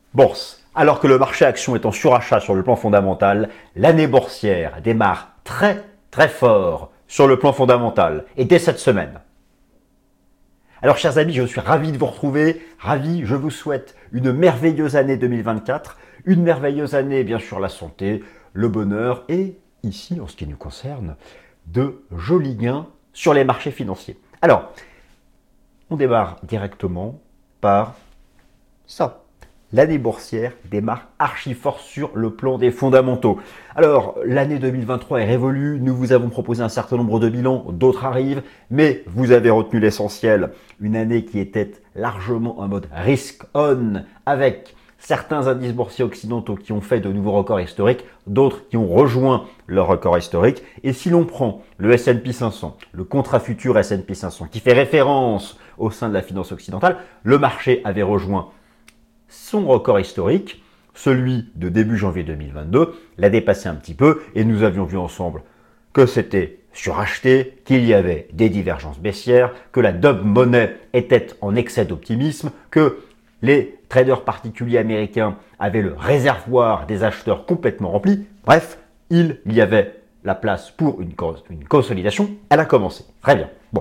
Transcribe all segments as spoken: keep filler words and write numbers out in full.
Bourse. Alors que le marché action est en surachat sur le plan fondamental, l'année boursière démarre très très fort sur le plan fondamental et dès cette semaine. Alors chers amis, je suis ravi de vous retrouver, ravi, je vous souhaite une merveilleuse année deux mille vingt-quatre, une merveilleuse année bien sûr la santé, le bonheur et ici en ce qui nous concerne, de jolis gains sur les marchés financiers. Alors, on démarre directement par ça. L'année boursière démarre archi fort sur le plan des fondamentaux. Alors, l'année deux mille vingt-trois est révolue, nous vous avons proposé un certain nombre de bilans, d'autres arrivent, mais vous avez retenu l'essentiel. Une année qui était largement en mode risk-on, avec certains indices boursiers occidentaux qui ont fait de nouveaux records historiques, d'autres qui ont rejoint leur record historique. Et si l'on prend le S and P cinq cents, le contrat futur S and P cinq cents, qui fait référence au sein de la finance occidentale, le marché avait rejoint son record historique, celui de début janvier deux mille vingt-deux, l'a dépassé un petit peu et nous avions vu ensemble que c'était suracheté, qu'il y avait des divergences baissières, que la dub money était en excès d'optimisme, que les traders particuliers américains avaient le réservoir des acheteurs complètement rempli. Bref, il y avait la place pour une, une consolidation. Elle a commencé. Très bien. Bon.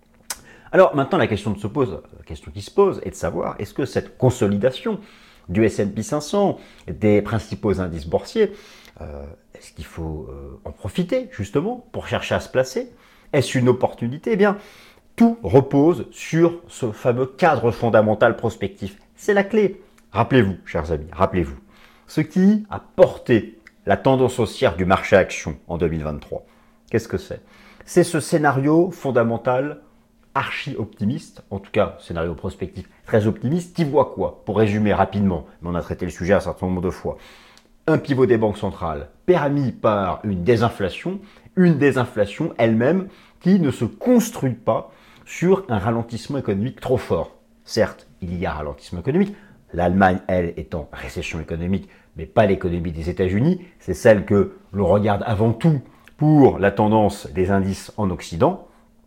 Alors maintenant, la question, de se pose, la question qui se pose est de savoir, est-ce que cette consolidation du S and P cinq cents, des principaux indices boursiers, euh, est-ce qu'il faut euh, en profiter justement pour chercher à se placer? Est-ce une opportunité? Eh bien, tout repose sur ce fameux cadre fondamental prospectif. C'est la clé. Rappelez-vous, chers amis, rappelez-vous, ce qui a porté la tendance haussière du marché action en deux mille vingt-trois. Qu'est-ce que c'est? C'est ce scénario fondamental archi-optimiste, en tout cas scénario prospectif très optimiste, qui voit quoi? Pour résumer rapidement, mais on a traité le sujet un certain nombre de fois. Un pivot des banques centrales permis par une désinflation, une désinflation elle-même qui ne se construit pas sur un ralentissement économique trop fort. Certes, il y a ralentissement économique, l'Allemagne, elle, est en récession économique, mais pas l'économie des États-Unis, c'est celle que l'on regarde avant tout pour la tendance des indices en Occident.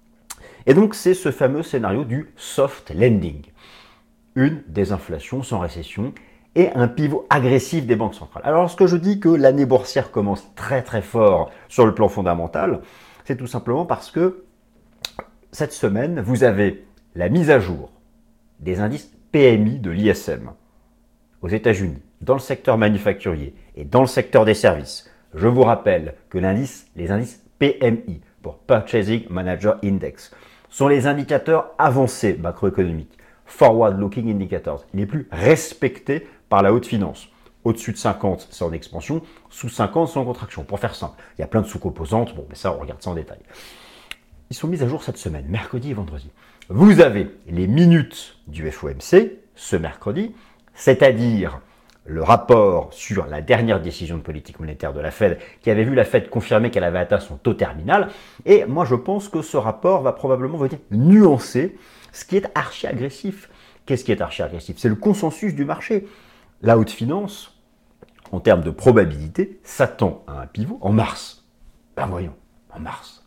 Et donc, c'est ce fameux scénario du soft landing. Une désinflation sans récession et un pivot agressif des banques centrales. Alors, lorsque je dis que l'année boursière commence très très fort sur le plan fondamental, c'est tout simplement parce que cette semaine, vous avez la mise à jour des indices P M I de l'I S M aux États-Unis, dans le secteur manufacturier et dans le secteur des services. Je vous rappelle que l'indice, les indices P M I, pour Purchasing Manager Index, sont les indicateurs avancés macroéconomiques, forward-looking indicators, les plus respectés par la haute finance. Au-dessus de cinquante, c'est en expansion, sous cinquante, c'est en contraction. Pour faire simple, il y a plein de sous-composantes, bon, mais ça, on regarde ça en détail. Ils sont mis à jour cette semaine, mercredi et vendredi. Vous avez les minutes du F O M C, ce mercredi, c'est-à-dire le rapport sur la dernière décision de politique monétaire de la Fed, qui avait vu la Fed confirmer qu'elle avait atteint son taux terminal. Et moi, je pense que ce rapport va probablement venir nuancer ce qui est archi-agressif. Qu'est-ce qui est archi-agressif? C'est le consensus du marché. La haute finance, en termes de probabilité, s'attend à un pivot en mars. Ben voyons, en mars.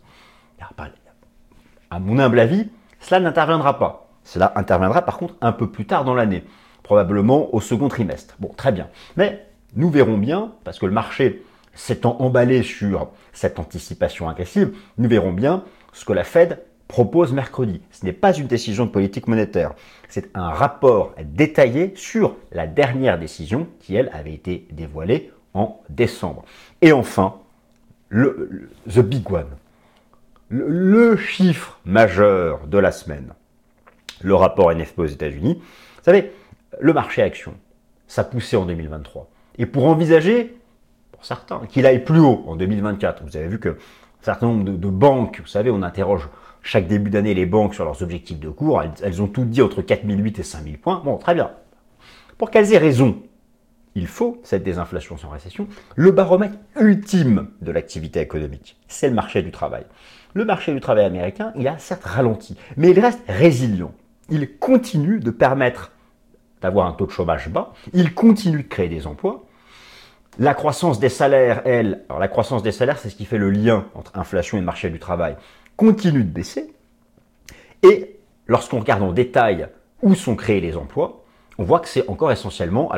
À mon humble avis, cela n'interviendra pas. Cela interviendra par contre un peu plus tard dans l'année. Probablement au second trimestre. Bon, très bien. Mais nous verrons bien, parce que le marché s'étant emballé sur cette anticipation agressive, nous verrons bien ce que la Fed propose mercredi. Ce n'est pas une décision de politique monétaire. C'est un rapport détaillé sur la dernière décision qui, elle, avait été dévoilée en décembre. Et enfin, le, le the big one, le, le chiffre majeur de la semaine, le rapport N F P aux États-Unis. Vous savez, le marché action, ça poussait en deux mille vingt-trois. Et pour envisager, pour certains, qu'il aille plus haut en deux mille vingt-quatre, vous avez vu qu'un certain nombre de, de banques, vous savez, on interroge chaque début d'année les banques sur leurs objectifs de cours, elles, elles ont toutes dit entre quatre mille huit et cinq mille points. Bon, très bien. Pour qu'elles aient raison, il faut, cette désinflation sans récession, le baromètre ultime de l'activité économique, c'est le marché du travail. Le marché du travail américain, il a certes ralenti, mais il reste résilient. Il continue de permettre d'avoir un taux de chômage bas, il continue de créer des emplois. La croissance des salaires, elle, alors la croissance des salaires, c'est ce qui fait le lien entre inflation et le marché du travail, continue de baisser. Et lorsqu'on regarde en détail où sont créés les emplois, on voit que c'est encore essentiellement, alors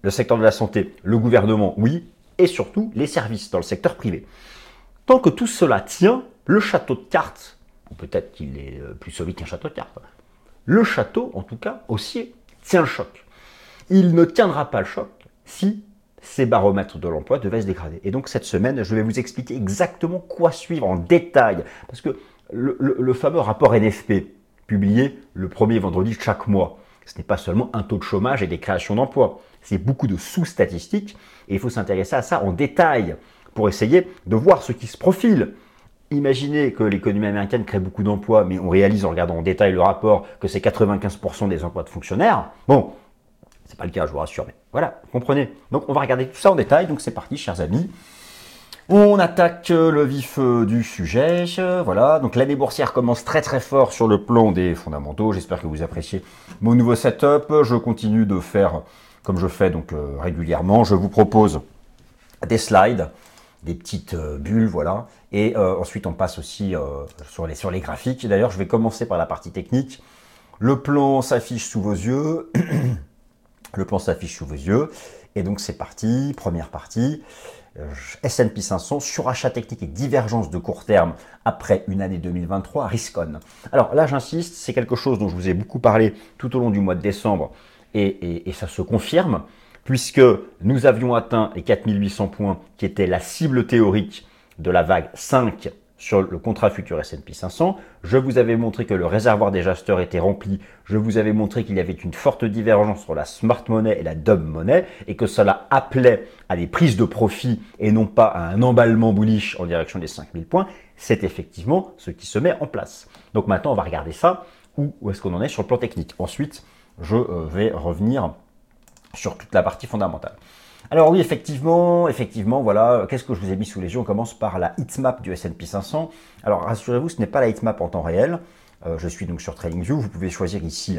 le secteur de la santé, le gouvernement, oui, et surtout les services dans le secteur privé. Tant que tout cela tient, le château de cartes, ou peut-être qu'il est plus solide qu'un château de cartes, le château, en tout cas, haussier, tient le choc. Il ne tiendra pas le choc si ces baromètres de l'emploi devaient se dégrader. Et donc cette semaine, je vais vous expliquer exactement quoi suivre en détail. Parce que le, le, le fameux rapport N F P, publié le premier vendredi de chaque mois, ce n'est pas seulement un taux de chômage et des créations d'emplois. C'est beaucoup de sous-statistiques et il faut s'intéresser à ça en détail pour essayer de voir ce qui se profile. Imaginez que l'économie américaine crée beaucoup d'emplois, mais on réalise en regardant en détail le rapport que c'est quatre-vingt-quinze pour cent des emplois de fonctionnaires. Bon, c'est pas le cas, je vous rassure, mais voilà, vous comprenez. Donc on va regarder tout ça en détail, donc c'est parti, chers amis. On attaque le vif du sujet, voilà. Donc l'année boursière commence très très fort sur le plan des fondamentaux. J'espère que vous appréciez mon nouveau setup. Je continue de faire comme je fais donc euh, régulièrement. Je vous propose des slides, des petites euh, bulles, voilà. Et euh, ensuite on passe aussi euh, sur les sur les graphiques. D'ailleurs, je vais commencer par la partie technique. Le plan s'affiche sous vos yeux. Le plan s'affiche sous vos yeux. Et donc c'est parti, première partie. S and P cinq cents, surachat technique et divergence de court terme après une année deux mille vingt-trois, risk on. Alors là, j'insiste, c'est quelque chose dont je vous ai beaucoup parlé tout au long du mois de décembre et, et, et ça se confirme puisque nous avions atteint les quatre mille huit cents points qui étaient la cible théorique de la vague cinq sur le contrat futur S and P cinq cents. Je vous avais montré que le réservoir des acheteurs était rempli. Je vous avais montré qu'il y avait une forte divergence sur la smart money et la dumb money et que cela appelait à des prises de profit et non pas à un emballement bullish en direction des cinq mille points. C'est effectivement ce qui se met en place. Donc maintenant, on va regarder ça. Où, où est-ce qu'on en est sur le plan technique? Ensuite, je vais revenir sur toute la partie fondamentale. Alors oui, effectivement, effectivement, voilà, qu'est-ce que je vous ai mis sous les yeux? On commence par la heatmap du S and P cinq cents. Alors rassurez-vous, ce n'est pas la heatmap en temps réel. Euh, je suis donc sur TradingView. Vous pouvez choisir ici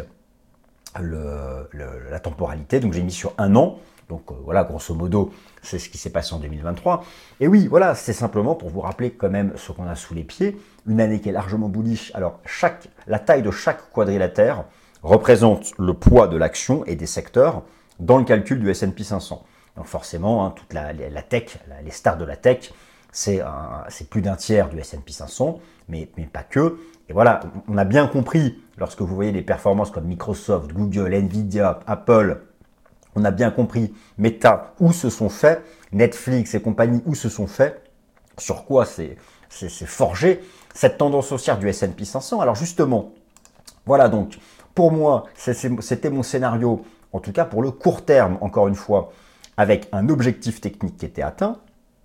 le, le, la temporalité. Donc j'ai mis sur un an. Donc euh, voilà, grosso modo, c'est ce qui s'est passé en deux mille vingt-trois. Et oui, voilà, c'est simplement pour vous rappeler quand même ce qu'on a sous les pieds. Une année qui est largement bullish. Alors chaque, la taille de chaque quadrilatère représente le poids de l'action et des secteurs dans le calcul du S and P cinq cents. Donc forcément, hein, toute la, la tech, la, les stars de la tech, c'est plus d'un tiers du S and P cinq cents, mais, mais pas que. Et voilà, on a bien compris, lorsque vous voyez des performances comme Microsoft, Google, Nvidia, Apple, on a bien compris Meta, où se sont faits, Netflix et compagnie, où se sont faits, sur quoi c'est forgé cette tendance haussière du S and P cinq cents. Alors justement, voilà donc, pour moi, c'était mon scénario, en tout cas pour le court terme, encore une fois, avec un objectif technique qui était atteint,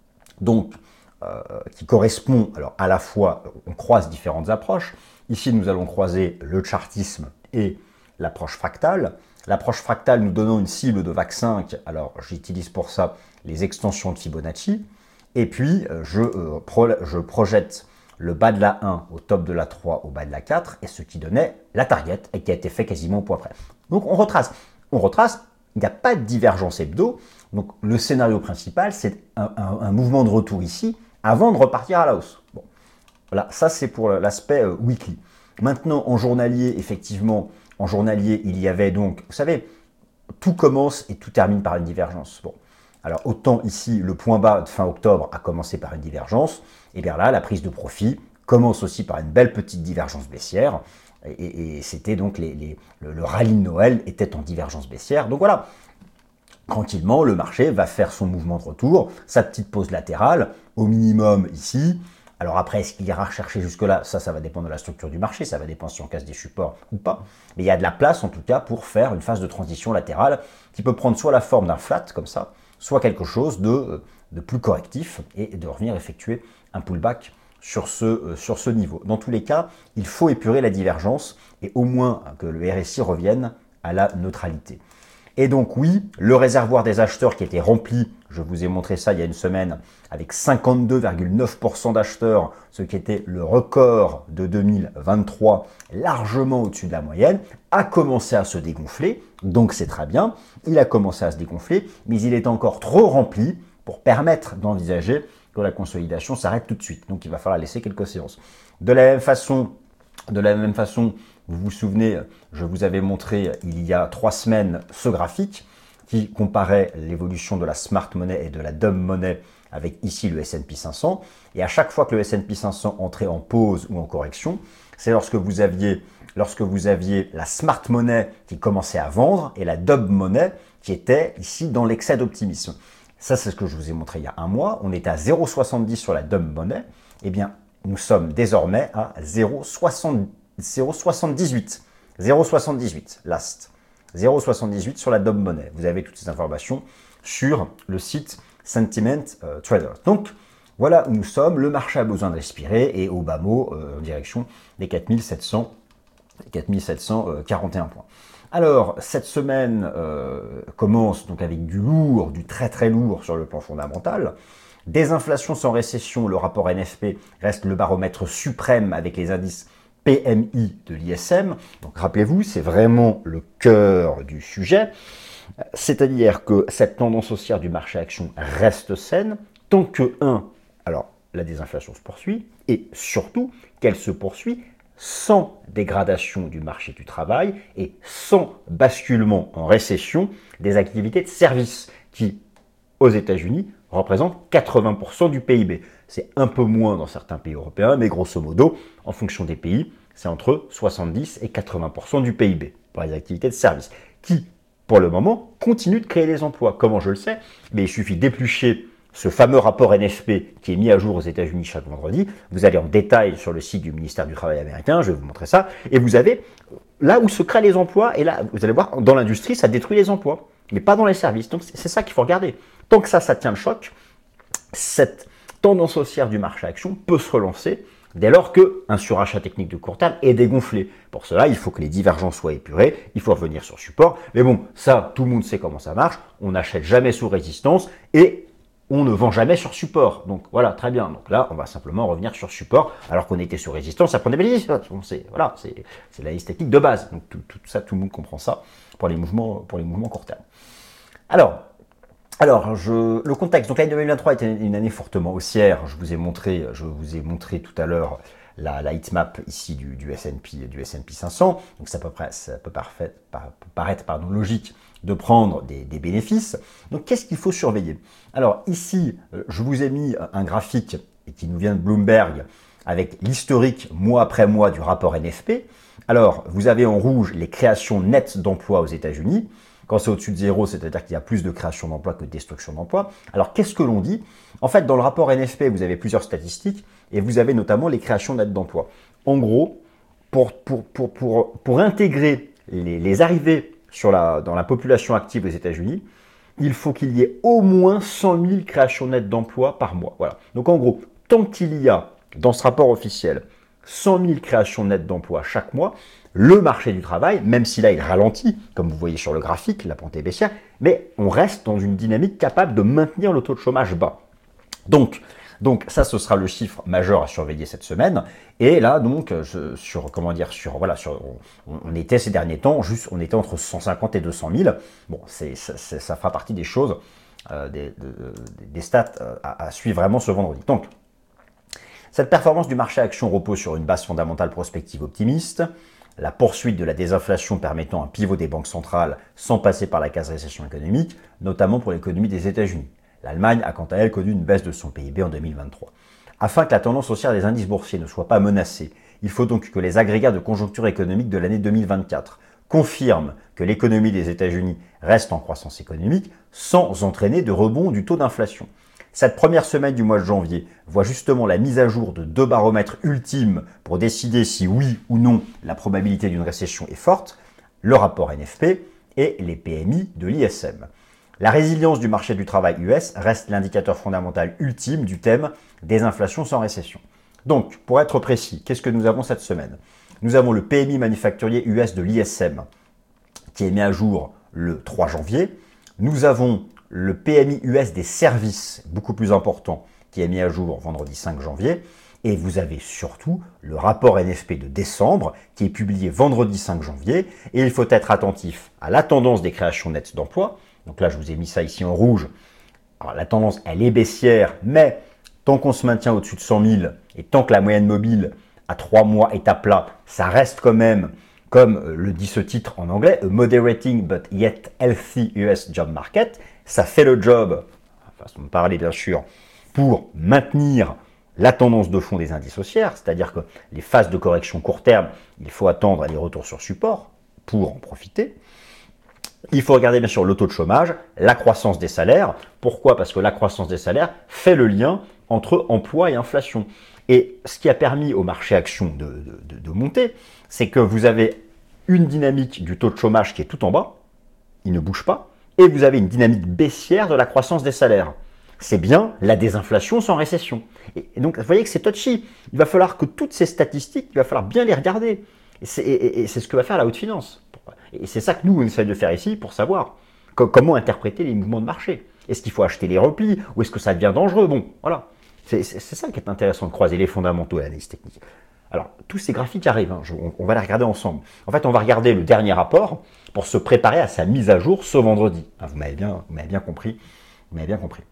donc euh, qui correspond, alors à la fois, on croise différentes approches. Ici, nous allons croiser le chartisme et l'approche fractale. L'approche fractale nous donnant une cible de vague cinq, alors j'utilise pour ça les extensions de Fibonacci. Et puis, je, euh, pro, je projette le bas de la un au top de la trois, au bas de la quatre, et ce qui donnait la target, et qui a été fait quasiment au point près. Donc on retrace, on retrace, il n'y a pas de divergence hebdo. Donc le scénario principal, c'est un, un, un mouvement de retour ici avant de repartir à la hausse. Bon, voilà, ça c'est pour l'aspect euh, weekly. Maintenant, en journalier, effectivement, en journalier, il y avait donc, vous savez, tout commence et tout termine par une divergence. Bon, alors autant ici, le point bas de fin octobre a commencé par une divergence, et bien là, la prise de profit commence aussi par une belle petite divergence baissière. Et, et c'était donc les, les, le, le rallye de Noël était en divergence baissière. Donc voilà. Tranquillement, le marché va faire son mouvement de retour, sa petite pause latérale, au minimum ici. Alors après, est-ce qu'il ira rechercher jusque-là? Ça, ça va dépendre de la structure du marché, ça va dépendre si on casse des supports ou pas. Mais il y a de la place, en tout cas, pour faire une phase de transition latérale qui peut prendre soit la forme d'un flat, comme ça, soit quelque chose de, de plus correctif et de revenir effectuer un pullback sur ce, sur ce niveau. Dans tous les cas, il faut épurer la divergence et au moins que le R S I revienne à la neutralité. Et donc oui, le réservoir des acheteurs qui était rempli, je vous ai montré ça il y a une semaine, avec cinquante-deux virgule neuf pour cent d'acheteurs, ce qui était le record de deux mille vingt-trois, largement au-dessus de la moyenne, a commencé à se dégonfler, donc c'est très bien, il a commencé à se dégonfler, mais il est encore trop rempli pour permettre d'envisager que la consolidation s'arrête tout de suite. Donc il va falloir laisser quelques séances. De la même façon, de la même façon, vous vous souvenez, je vous avais montré il y a trois semaines ce graphique. qui comparait l'évolution de la smart money et de la dumb money avec ici le S and P cinq cents. Et à chaque fois que le S and P cinq cents entrait en pause ou en correction, c'est lorsque vous aviez, lorsque vous aviez la smart money qui commençait à vendre et la dumb money qui était ici dans l'excès d'optimisme. Ça, c'est ce que je vous ai montré il y a un mois. On était à zéro virgule soixante-dix sur la dumb money. Eh bien, nous sommes désormais à zéro virgule soixante-dix-huit. zéro virgule soixante-dix-huit, last. zéro virgule soixante-dix-huit sur la dumb money. Vous avez toutes ces informations sur le site Sentiment euh, Trader. Donc, voilà où nous sommes. Le marché a besoin de respirer et au bas mot, euh, en direction des quatre mille sept cents, quatre mille sept cent quarante et un points. Alors, cette semaine euh, commence donc avec du lourd, du très très lourd sur le plan fondamental. Désinflation sans récession, le rapport N F P reste le baromètre suprême avec les indices P M I de l'I S M. Donc rappelez-vous, c'est vraiment le cœur du sujet. C'est-à-dire que cette tendance haussière du marché action reste saine tant que, un, alors la désinflation se poursuit et surtout qu'elle se poursuit sans dégradation du marché du travail et sans basculement en récession des activités de services qui, aux États-Unis, représentent quatre-vingts pour cent du P I B. C'est un peu moins dans certains pays européens, mais grosso modo, en fonction des pays, c'est entre soixante-dix et quatre-vingts pour cent du P I B pour les activités de services, qui, pour le moment, continuent de créer des emplois. Comment je le sais? Mais il suffit d'éplucher ce fameux rapport N F P qui est mis à jour aux États-Unis chaque vendredi. Vous allez en détail sur le site du ministère du Travail américain, je vais vous montrer ça, et vous avez là où se créent les emplois, et là, vous allez voir, dans l'industrie, ça détruit les emplois, mais pas dans les services. Donc c'est ça qu'il faut regarder. Tant que ça, ça tient le choc, cette tendance haussière du marché action peut se relancer dès lors qu'un surachat technique de court terme est dégonflé. Pour cela, il faut que les divergences soient épurées, il faut revenir sur support. Mais bon, ça, tout le monde sait comment ça marche. On n'achète jamais sous résistance et on ne vend jamais sur support. Donc voilà, très bien. Donc là, on va simplement revenir sur support alors qu'on était sur résistance, ça prenait bénéfice. C'est voilà, c'est la liste technique de base. Donc tout, tout ça, tout le monde comprend ça pour les mouvements, pour les mouvements court terme. Alors, Alors, je, le contexte. Donc l'année deux mille vingt-trois était une année fortement haussière. Je vous ai montré, je vous ai montré tout à l'heure la, la heatmap ici du, du S and P, du S and P cinq cents. Donc ça peut, ça peut, parfait, peut paraître pardon, logique de prendre des, des bénéfices. Donc qu'est-ce qu'il faut surveiller? Alors ici, je vous ai mis un graphique qui nous vient de Bloomberg avec l'historique mois après mois du rapport N F P. Alors, vous avez en rouge les créations nettes d'emplois aux États-Unis. Quand c'est au-dessus de zéro, c'est-à-dire qu'il y a plus de création d'emplois que de destruction d'emplois. Alors, qu'est-ce que l'on dit? En fait, dans le rapport N F P, vous avez plusieurs statistiques et vous avez notamment les créations nettes d'emplois. En gros, pour, pour, pour, pour, pour intégrer les, les arrivées sur la, dans la population active aux États-Unis, il faut qu'il y ait au moins cent mille créations nettes d'emplois par mois. Voilà. Donc, en gros, tant qu'il y a dans ce rapport officiel cent mille créations nettes d'emplois chaque mois, le marché du travail, même si là il ralentit, comme vous voyez sur le graphique, la pente est baissière, mais on reste dans une dynamique capable de maintenir le taux de chômage bas. Donc, donc ça, ce sera le chiffre majeur à surveiller cette semaine. Et là, donc, je, sur comment dire, sur voilà, sur, on, on était ces derniers temps, juste, on était entre cent cinquante et deux cent mille. Bon, c'est, ça, ça fera partie des choses, euh, des, de, des stats à, à suivre vraiment ce vendredi. Donc, cette performance du marché action repose sur une base fondamentale prospective optimiste, la poursuite de la désinflation permettant un pivot des banques centrales sans passer par la case récession économique, notamment pour l'économie des États-Unis. L'Allemagne a quant à elle connu une baisse de son P I B en deux mille vingt-trois. Afin que la tendance haussière des indices boursiers ne soit pas menacée, il faut donc que les agrégats de conjoncture économique de l'année deux mille vingt-quatre confirment que l'économie des États-Unis reste en croissance économique sans entraîner de rebond du taux d'inflation. Cette première semaine du mois de janvier voit justement la mise à jour de deux baromètres ultimes pour décider si oui ou non la probabilité d'une récession est forte, le rapport N F P et les P M I de l'I S M. La résilience du marché du travail U S reste l'indicateur fondamental ultime du thème des inflations sans récession. Donc, pour être précis, qu'est-ce que nous avons cette semaine? Nous avons le P M I manufacturier U S de l'I S M qui est mis à jour le trois janvier. Nous avons le P M I U S des services, beaucoup plus important, qui est mis à jour vendredi cinq janvier. Et vous avez surtout le rapport N F P de décembre, qui est publié vendredi cinq janvier. Et il faut être attentif à la tendance des créations nettes d'emplois. Donc là, je vous ai mis ça ici en rouge. Alors, la tendance, elle est baissière, mais tant qu'on se maintient au-dessus de cent mille et tant que la moyenne mobile à trois mois est à plat, ça reste quand même comme le dit ce titre en anglais, a moderating but yet healthy U S job market, ça fait le job, façon de parler bien sûr, pour maintenir la tendance de fond des indices haussières, c'est-à-dire que les phases de correction court terme, il faut attendre les retours sur support pour en profiter. Il faut regarder bien sûr le taux de chômage, la croissance des salaires. Pourquoi? Parce que la croissance des salaires fait le lien entre emploi et inflation. Et ce qui a permis au marché actions de, de, de monter, c'est que vous avez une dynamique du taux de chômage qui est tout en bas, il ne bouge pas, et vous avez une dynamique baissière de la croissance des salaires. C'est bien la désinflation sans récession. Et, et donc, vous voyez que c'est touchy. Il va falloir que toutes ces statistiques, il va falloir bien les regarder. Et c'est, et, et c'est ce que va faire la haute finance. Et c'est ça que nous, on essaie de faire ici pour savoir que, comment interpréter les mouvements de marché. Est-ce qu'il faut acheter les replis ou est-ce que ça devient dangereux? Bon, voilà. C'est, c'est, c'est ça qui est intéressant de croiser les fondamentaux et l'analyse technique. Alors, tous ces graphiques arrivent, hein, je, on, on va les regarder ensemble. En fait, on va regarder le dernier rapport pour se préparer à sa mise à jour ce vendredi. Ah, vous m'avez bien, vous m'avez bien compris. Vous m'avez bien compris.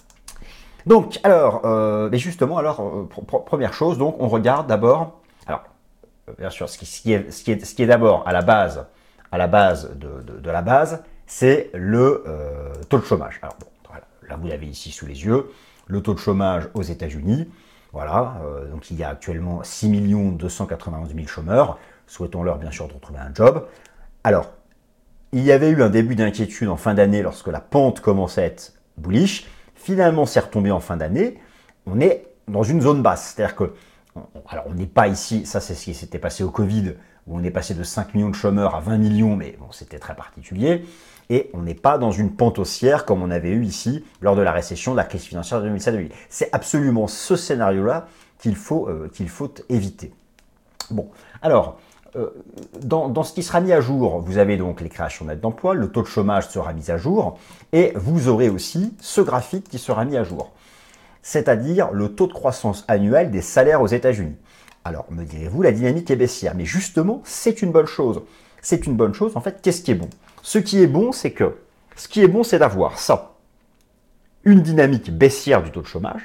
Donc, alors, euh, mais justement, alors, euh, pr- pr- première chose, donc, on regarde d'abord, alors, euh, bien sûr, ce qui, ce qui est, ce qui est, ce qui est d'abord à la base, à la base de, de, de la base, c'est le euh, taux de chômage. Alors, bon, voilà, là, vous l'avez ici sous les yeux, le taux de chômage aux États-Unis, voilà, euh, donc il y a actuellement six millions deux cent quatre-vingt-onze mille chômeurs, souhaitons-leur bien sûr de retrouver un job. Alors, il y avait eu un début d'inquiétude en fin d'année lorsque la pente commençait à être bullish. Finalement, c'est retombé en fin d'année. On est dans une zone basse. C'est-à-dire que, alors on n'est pas ici, ça c'est ce qui s'était passé au Covid, où on est passé de cinq millions de chômeurs à vingt millions, mais bon, c'était très particulier. Et on n'est pas dans une pente haussière comme on avait eu ici lors de la récession, de la crise financière de deux mille sept deux mille huit. C'est absolument ce scénario-là qu'il faut, euh, qu'il faut éviter. Bon, alors, euh, dans, dans ce qui sera mis à jour, vous avez donc les créations nettes d'emplois, le taux de chômage sera mis à jour, et vous aurez aussi ce graphique qui sera mis à jour, c'est-à-dire le taux de croissance annuel des salaires aux États-Unis. Alors, me direz-vous, la dynamique est baissière, mais justement, c'est une bonne chose. C'est une bonne chose, en fait, qu'est-ce qui est bon? Ce qui est bon, c'est que, ce qui est bon, c'est d'avoir ça, une dynamique baissière du taux de chômage,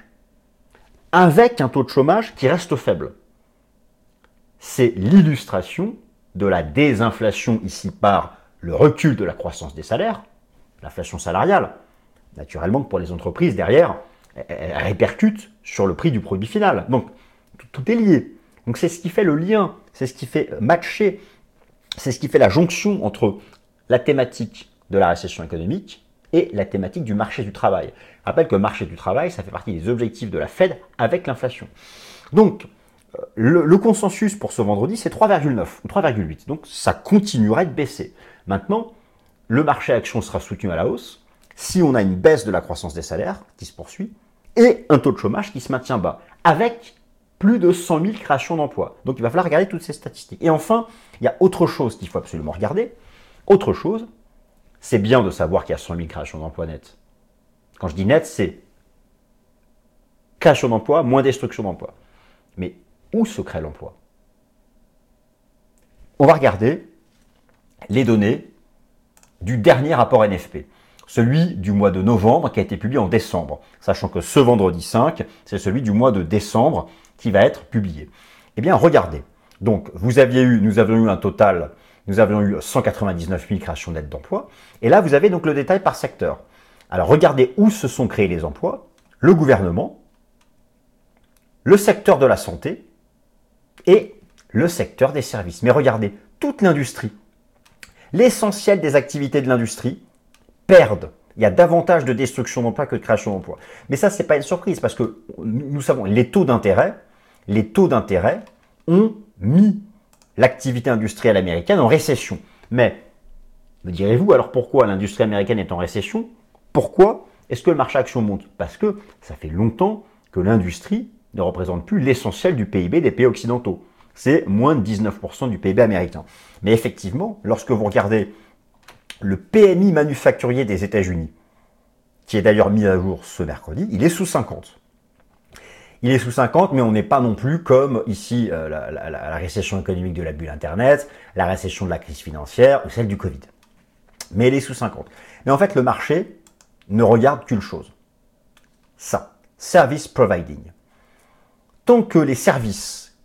avec un taux de chômage qui reste faible. C'est l'illustration de la désinflation ici par le recul de la croissance des salaires, l'inflation salariale. Naturellement que pour les entreprises, derrière, elle répercute sur le prix du produit final. Donc, tout, tout est lié. Donc, c'est ce qui fait le lien, c'est ce qui fait matcher, c'est ce qui fait la jonction entre la thématique de la récession économique et la thématique du marché du travail. Je rappelle que le marché du travail, ça fait partie des objectifs de la Fed avec l'inflation. Donc, le, le consensus pour ce vendredi, c'est trois virgule neuf ou trois virgule huit. Donc, ça continuera de baisser. Maintenant, le marché action sera soutenu à la hausse si on a une baisse de la croissance des salaires qui se poursuit et un taux de chômage qui se maintient bas, avec plus de cent mille créations d'emplois. Donc, il va falloir regarder toutes ces statistiques. Et enfin, il y a autre chose qu'il faut absolument regarder. Autre chose, c'est bien de savoir qu'il y a cent mille créations d'emplois nettes. Quand je dis net, c'est création d'emplois moins destruction d'emplois. Mais où se crée l'emploi? On va regarder les données du dernier rapport N F P, celui du mois de novembre qui a été publié en décembre, sachant que ce vendredi cinq, c'est celui du mois de décembre qui va être publié. Eh bien, regardez. Donc, vous aviez eu, nous avions eu un total, nous avions eu cent quatre-vingt-dix-neuf mille créations nettes d'emplois, et là, vous avez donc le détail par secteur. Alors, regardez où se sont créés les emplois, le gouvernement, le secteur de la santé et le secteur des services. Mais regardez, toute l'industrie, l'essentiel des activités de l'industrie perdent. Il y a davantage de destruction d'emplois que de création d'emplois. Mais ça, ce n'est pas une surprise parce que nous savons, les taux d'intérêt, les taux d'intérêt ont mis l'activité industrielle américaine en récession. Mais, me direz-vous, alors pourquoi l'industrie américaine est en récession? Pourquoi est-ce que le marché action monte? Parce que ça fait longtemps que l'industrie ne représente plus l'essentiel du P I B des pays occidentaux. C'est moins de dix-neuf pour cent du P I B américain. Mais effectivement, lorsque vous regardez le P M I manufacturier des États-Unis, qui est d'ailleurs mis à jour ce mercredi, il est sous cinquante. Il est sous cinquante, mais on n'est pas non plus comme ici euh, la, la, la récession économique de la bulle Internet, la récession de la crise financière ou celle du Covid. Mais il est sous cinquante. Mais en fait, le marché ne regarde qu'une chose. Ça, service providing. Tant que les services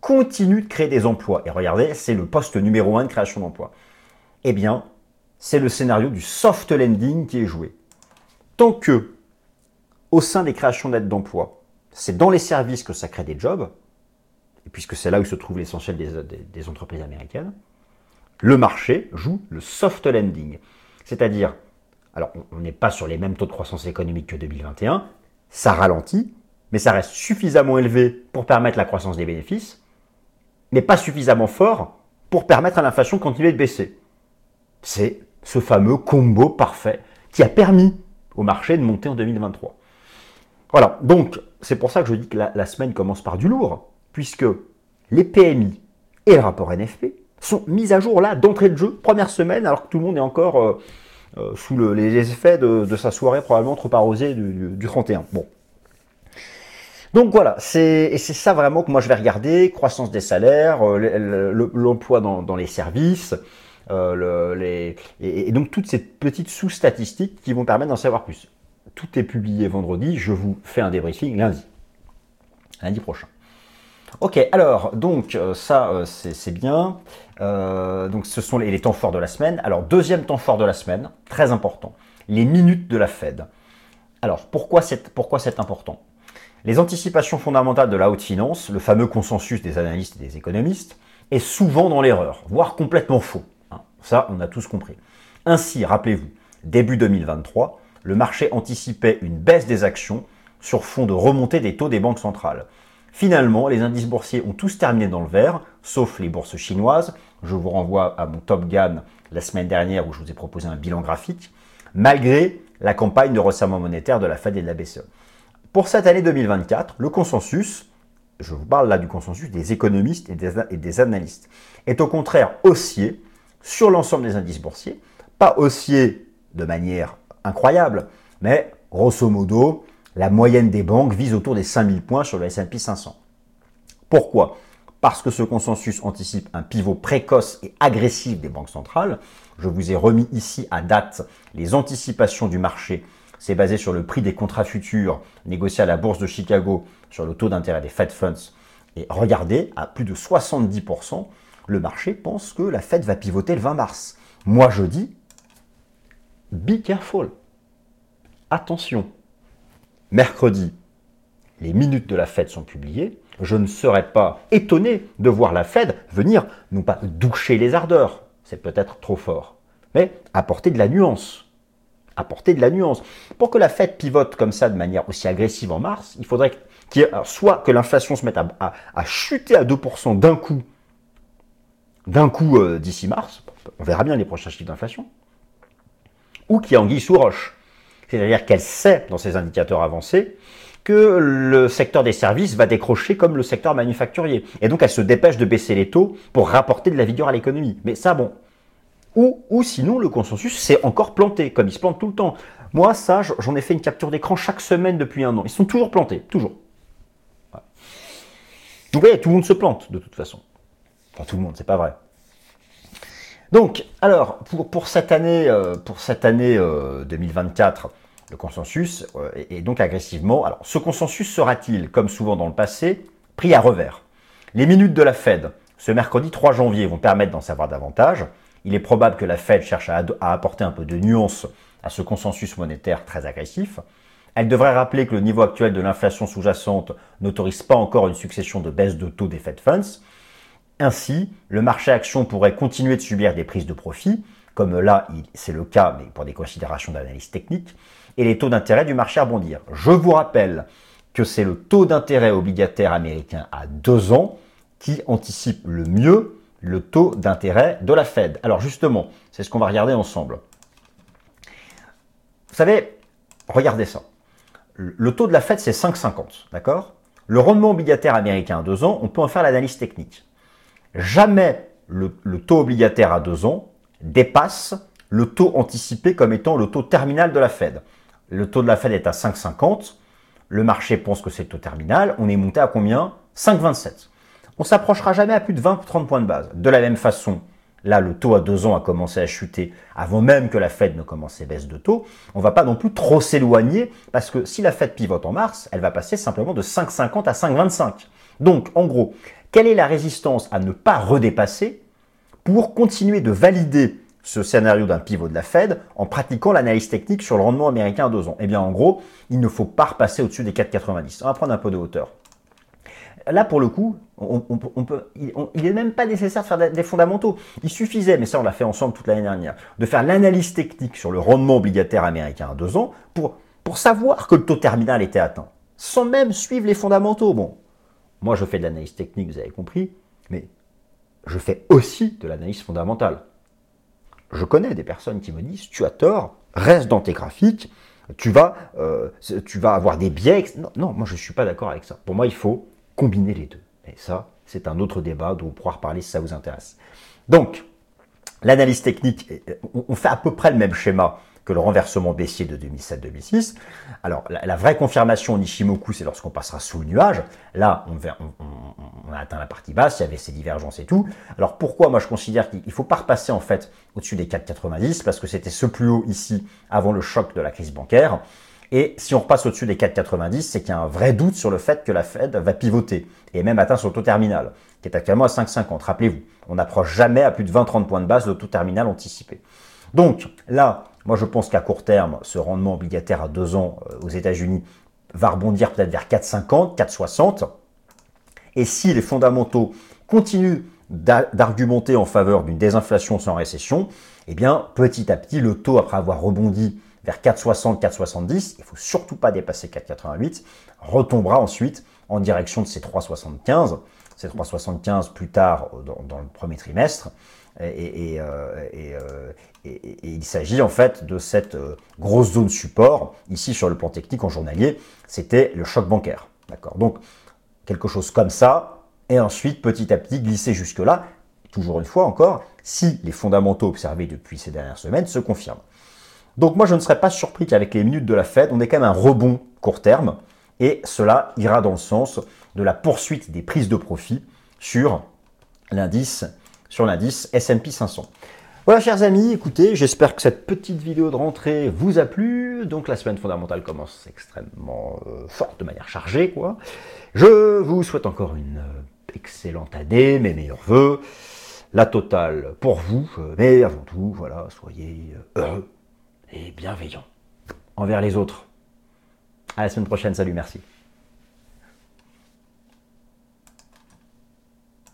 continue de créer des emplois. Et regardez, c'est le poste numéro un de création d'emplois. Eh bien, c'est le scénario du soft landing qui est joué. Tant que, au sein des créations nettes d'emplois, c'est dans les services que ça crée des jobs, et puisque c'est là où se trouve l'essentiel des, des, des entreprises américaines, le marché joue le soft landing. C'est-à-dire, alors on n'est pas sur les mêmes taux de croissance économique que deux mille vingt et un, ça ralentit, mais ça reste suffisamment élevé pour permettre la croissance des bénéfices, mais pas suffisamment fort pour permettre à l'inflation de continuer de baisser. C'est ce fameux combo parfait qui a permis au marché de monter en deux mille vingt-trois. Voilà, donc c'est pour ça que je dis que la, la semaine commence par du lourd, puisque les P M I et le rapport N F P sont mis à jour là d'entrée de jeu, première semaine, alors que tout le monde est encore euh, euh, sous le, les effets de, de sa soirée probablement trop arrosée du, du, du trente et un. Bon. Donc voilà, c'est, et c'est ça vraiment que moi je vais regarder, croissance des salaires, euh, l'emploi dans, dans les services, euh, le, les, et, et donc toutes ces petites sous-statistiques qui vont permettre d'en savoir plus. Tout est publié vendredi, je vous fais un débriefing lundi, lundi prochain. Ok, alors, donc ça euh, c'est bien, euh, donc ce sont les, les temps forts de la semaine. Alors deuxième temps fort de la semaine, très important, les minutes de la Fed. Alors pourquoi c'est, pourquoi c'est important ? Les anticipations fondamentales de la haute finance, le fameux consensus des analystes et des économistes, est souvent dans l'erreur, voire complètement faux. Ça, on a tous compris. Ainsi, rappelez-vous, début deux mille vingt-trois, le marché anticipait une baisse des actions sur fond de remontée des taux des banques centrales. Finalement, les indices boursiers ont tous terminé dans le vert, sauf les bourses chinoises. Je vous renvoie à mon Top Gun la semaine dernière où je vous ai proposé un bilan graphique, malgré la campagne de resserrement monétaire de la Fed et de la B C E. Pour cette année deux mille vingt-quatre, le consensus, je vous parle là du consensus des économistes et des, et des analystes, est au contraire haussier sur l'ensemble des indices boursiers, pas haussier de manière incroyable, mais grosso modo, la moyenne des banques vise autour des cinq mille points sur le S and P cinq cents. Pourquoi ? Parce que ce consensus anticipe un pivot précoce et agressif des banques centrales. Je vous ai remis ici à date les anticipations du marché. C'est basé sur le prix des contrats futurs négociés à la bourse de Chicago sur le taux d'intérêt des Fed Funds. Et regardez, à plus de soixante-dix pour cent, le marché pense que la Fed va pivoter le vingt mars. Moi, je dis, be careful. Attention. Mercredi, les minutes de la Fed sont publiées. Je ne serais pas étonné de voir la Fed venir, non pas doucher les ardeurs, c'est peut-être trop fort, mais apporter de la nuance. Apporter de la nuance. Pour que la Fed pivote comme ça de manière aussi agressive en mars, il faudrait qu'il y ait, soit que l'inflation se mette à, à, à chuter à deux pour cent d'un coup, d'un coup euh, d'ici mars, on verra bien les prochains chiffres d'inflation, ou qu'il y ait anguille sous roche. C'est-à-dire qu'elle sait, dans ses indicateurs avancés, que le secteur des services va décrocher comme le secteur manufacturier. Et donc, elle se dépêche de baisser les taux pour rapporter de la vigueur à l'économie. Mais ça, bon. Ou, ou sinon, le consensus s'est encore planté, comme il se plante tout le temps. Moi, ça, j'en ai fait une capture d'écran chaque semaine depuis un an. Ils sont toujours plantés, toujours. Voilà. Donc, vous voyez, tout le monde se plante, de toute façon. Enfin, tout le monde, c'est pas vrai. Donc, alors, pour, pour cette année, euh, pour cette année euh, deux mille vingt-quatre, le consensus euh, est, est donc agressivement... Alors, ce consensus sera-t-il, comme souvent dans le passé, pris à revers? Les minutes de la Fed, ce mercredi trois janvier, vont permettre d'en savoir davantage. Il est probable que la Fed cherche à, à apporter un peu de nuance à ce consensus monétaire très agressif. Elle devrait rappeler que le niveau actuel de l'inflation sous-jacente n'autorise pas encore une succession de baisses de taux des Fed Funds. Ainsi, le marché action pourrait continuer de subir des prises de profit, comme là, c'est le cas, mais pour des considérations d'analyse technique, et les taux d'intérêt du marché rebondir. Je vous rappelle que c'est le taux d'intérêt obligataire américain à deux ans qui anticipe le mieux le taux d'intérêt de la Fed. Alors justement, c'est ce qu'on va regarder ensemble. Vous savez, regardez ça. Le taux de la Fed, c'est cinq virgule cinquante, d'accord? Le rendement obligataire américain à deux ans, on peut en faire l'analyse technique. Jamais le, le taux obligataire à deux ans dépasse le taux anticipé comme étant le taux terminal de la Fed. Le taux de la Fed est à cinq virgule cinquante. Le marché pense que c'est le taux terminal. On est monté à combien? cinq virgule vingt-sept. On s'approchera jamais à plus de vingt ou trente points de base. De la même façon, là, le taux à deux ans a commencé à chuter avant même que la Fed ne commence ses baisses de taux. On ne va pas non plus trop s'éloigner parce que si la Fed pivote en mars, elle va passer simplement de cinq virgule cinquante à cinq virgule vingt-cinq. Donc, en gros, quelle est la résistance à ne pas redépasser pour continuer de valider ce scénario d'un pivot de la Fed en pratiquant l'analyse technique sur le rendement américain à deux ans? Eh bien, en gros, il ne faut pas repasser au-dessus des quatre virgule quatre-vingt-dix. On va prendre un peu de hauteur. Là, pour le coup, on, on, on peut, on, il n'est même pas nécessaire de faire des fondamentaux. Il suffisait, mais ça on l'a fait ensemble toute l'année dernière, de faire l'analyse technique sur le rendement obligataire américain à deux ans pour, pour savoir que le taux terminal était atteint, sans même suivre les fondamentaux. Bon, moi je fais de l'analyse technique, vous avez compris, mais je fais aussi de l'analyse fondamentale. Je connais des personnes qui me disent « tu as tort, reste dans tes graphiques, tu vas, euh, tu vas avoir des biais. » Non, non, moi je ne suis pas d'accord avec ça. Pour moi, il faut combiner les deux. Et ça, c'est un autre débat dont on pourra reparler si ça vous intéresse. Donc, l'analyse technique, on fait à peu près le même schéma que le renversement baissier de deux mille sept deux mille six. Alors, la, la vraie confirmation en Ishimoku, c'est lorsqu'on passera sous le nuage. Là, on, on, on, on a atteint la partie basse, il y avait ces divergences et tout. Alors, pourquoi moi je considère qu'il ne faut pas repasser en fait au-dessus des quatre virgule quatre-vingt-dix, parce que c'était ce plus haut ici avant le choc de la crise bancaire. Et si on repasse au-dessus des quatre virgule quatre-vingt-dix, c'est qu'il y a un vrai doute sur le fait que la Fed va pivoter et même atteindre son taux terminal, qui est actuellement à cinq virgule cinquante. Rappelez-vous, on n'approche jamais à plus de vingt à trente points de base le taux terminal anticipé. Donc là, moi je pense qu'à court terme, ce rendement obligataire à deux ans aux États-Unis va rebondir peut-être vers quatre virgule cinquante, quatre virgule soixante. Et si les fondamentaux continuent d'argumenter en faveur d'une désinflation sans récession, eh bien petit à petit, le taux, après avoir rebondi vers quatre virgule soixante, quatre virgule soixante-dix, il ne faut surtout pas dépasser quatre virgule quatre-vingt-huit, retombera ensuite en direction de ces trois virgule soixante-quinze, ces trois virgule soixante-quinze plus tard dans, dans le premier trimestre, et, et, euh, et, euh, et, et il s'agit en fait de cette euh, grosse zone support, ici sur le plan technique en journalier, c'était le choc bancaire, d'accord? Donc quelque chose comme ça, et ensuite petit à petit glisser jusque-là, toujours une fois encore, si les fondamentaux observés depuis ces dernières semaines se confirment. Donc moi, je ne serais pas surpris qu'avec les minutes de la Fed, on ait quand même un rebond court terme, et cela ira dans le sens de la poursuite des prises de profit sur l'indice sur l'indice S and P cinq cents. Voilà, chers amis, écoutez, j'espère que cette petite vidéo de rentrée vous a plu. Donc la semaine fondamentale commence extrêmement euh, forte, de manière chargée, quoi. Je vous souhaite encore une euh, excellente année, mes meilleurs vœux, la totale pour vous, euh, mais avant tout, voilà, soyez heureux et bienveillant envers les autres. À la semaine prochaine, salut, merci.